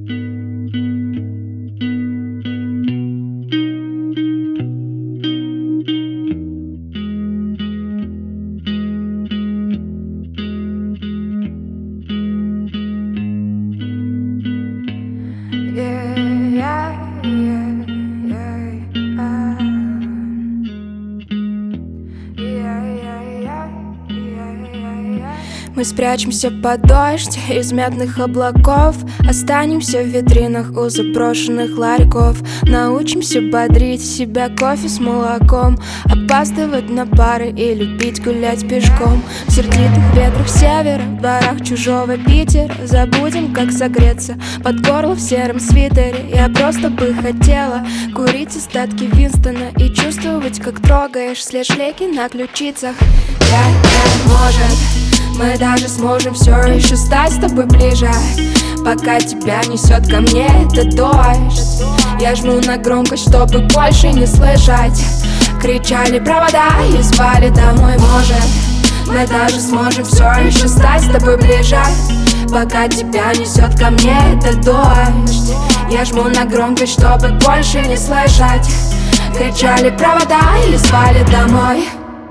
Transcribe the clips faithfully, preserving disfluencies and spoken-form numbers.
Мы спрячемся под дождь из медных облаков, останемся в витринах у заброшенных ларьков. Научимся бодрить себя кофе с молоком, опаздывать на пары и любить гулять пешком. В сердитых ветрах севера, в дворах чужого Питера забудем, как согреться под горло в сером свитере. Я просто бы хотела курить остатки Винстона и чувствовать, как трогаешь след шлейки на ключицах. Я, я, может, мы даже сможем все еще стать с тобой ближе, пока тебя несет ко мне этот дождь. Я жму на громкость, чтобы больше не слышать. Кричали провода и звали домой. Может, мы даже сможем все еще стать с тобой ближе, пока тебя несет ко мне этот дождь. Я жму на громкость, чтобы больше не слышать. Кричали провода и звали домой.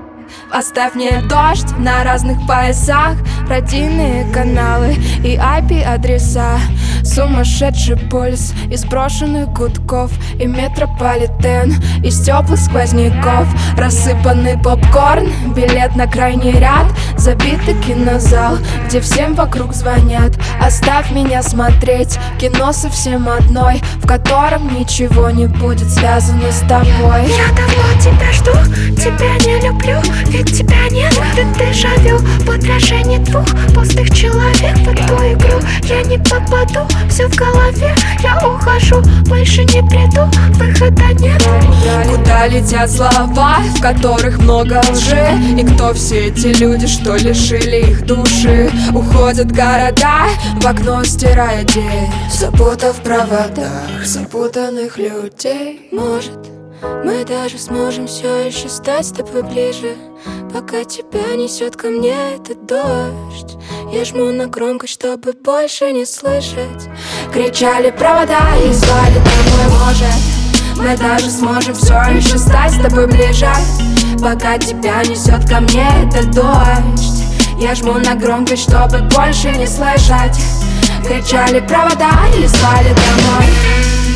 Оставь мне дождь на разных поясах, родийные каналы и ай пи-адреса. Сумасшедший пульс из брошенных гудков и метрополитен из теплых сквозняков. Рассыпанный попкорн, билет на крайний ряд, забитый кинозал, где всем вокруг звонят. Оставь меня смотреть кино совсем одной, в котором ничего не будет связано с тобой. Я давно тебя жду, тебя не люблю, ведь тебя нет. Ты дежавю в отражении двух пустых человек в эту игру. Я не попаду, все в голове, я ухожу, больше не приду, выхода нет. Куда летят слова, в которых много лжи? И кто все эти люди, что лишили их души? Уходят города, в окно стирая день, запутав в проводах запутанных людей. Может, мы даже сможем все еще стать с тобой ближе, пока тебя несет ко мне этот дождь. Я жму на громкость, чтобы больше не слышать. Кричали провода и звали домой. Может, мы даже сможем все еще стать с тобой ближе, пока тебя несет ко мне этот дождь. Я жму на громкость, чтобы больше не слышать. Кричали провода и звали домой.